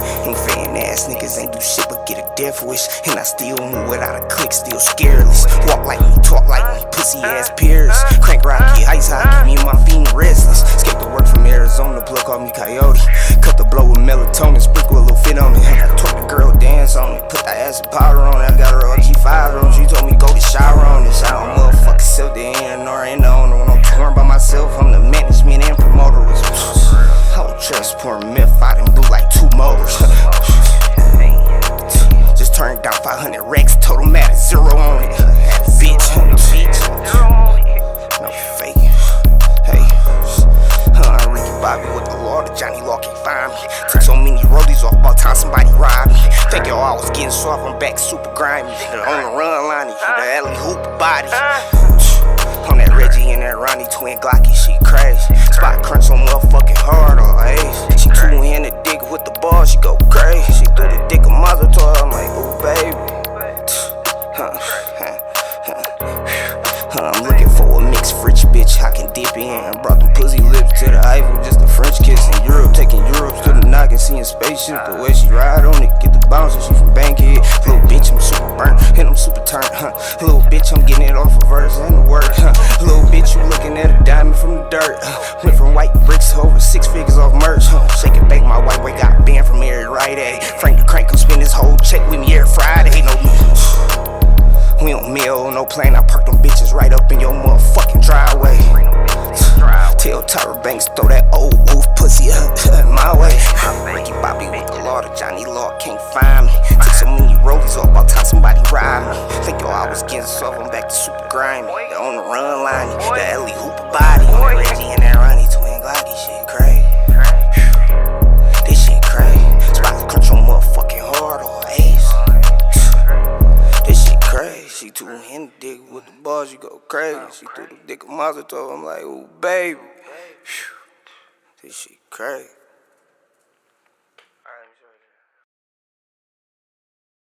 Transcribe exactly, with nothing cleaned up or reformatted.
Ain't fan ass niggas ain't do shit but get a death wish. And I still move without a click, still scareless. Walk like me, talk like me, pussy ass peers. Crank rocky, ice hockey, me and my fiend restless. Skate to work from Arizona, plug call me Coyote. Cut the blow with melatonin, sprinkle a little fit on it. Talk the girl, dance on it, put that acid powder on it. I got her all G five on, she told me go get shower on this. I don't motherfucking sell the N or N on it. When I'm touring by myself, I'm the management and promoter. I don't trust pouring meth out and blue like two motors. Just turned down five hundred racks, total matter, zero on it. Bitch, no fake. Hey, huh, Ricky Bobby with the law, the Johnny Law can't find me. Took so many rollies off, about time somebody robbed me. Think y'all I was getting soft, I'm back super grimy. The on the run line, the alley hoop body. On that Reggie and that Ronnie twin Glocky, she crazy. Spot crunch so motherfucking hard on her ace. She two-handed dick with the ball, she go crazy. She threw the dick a mother to her, I'm like, ooh baby. Huh, huh, huh. I'm looking for a mixed French bitch I can dip in. Brought them pussy lips to the Eiffel, just a French kiss in Europe. Taking Europe to the knock and seeing spaceship. The way she ride on it, get the bounce, she from Bankhead. Little bitch, I'm super burnt, and I'm super turned, huh. Little bitch, I'm getting it off a verse and the work, huh. Little bitch, you looking at a diamond from the dirt, huh. Went from white bricks to over six figures off merch, huh. Shake it back, my white boy got banned from every right A. Frank the Crank come spend his whole check with me every Friday, no we don't meal, no plane, I park them bitches right up in your motherfucking driveway. Tell Tyra Banks, throw that old wolf pussy up my way. Ricky Bobby with the law, the Johnny Law can't find me. Took so many rollies off, about time somebody ride me. Think yo, I was getting soft, I'm back to super grimy. The on the run line, the alley hoop body. Reggie and that Ronnie twin Glocky, shit crazy. This shit crazy. Spot crunch on motherfucking hard or ace. This shit crazy. She two-handed dick with the balls, you go crazy. She threw the dick a Mazel tov, I'm like, ooh baby. This shit crazy.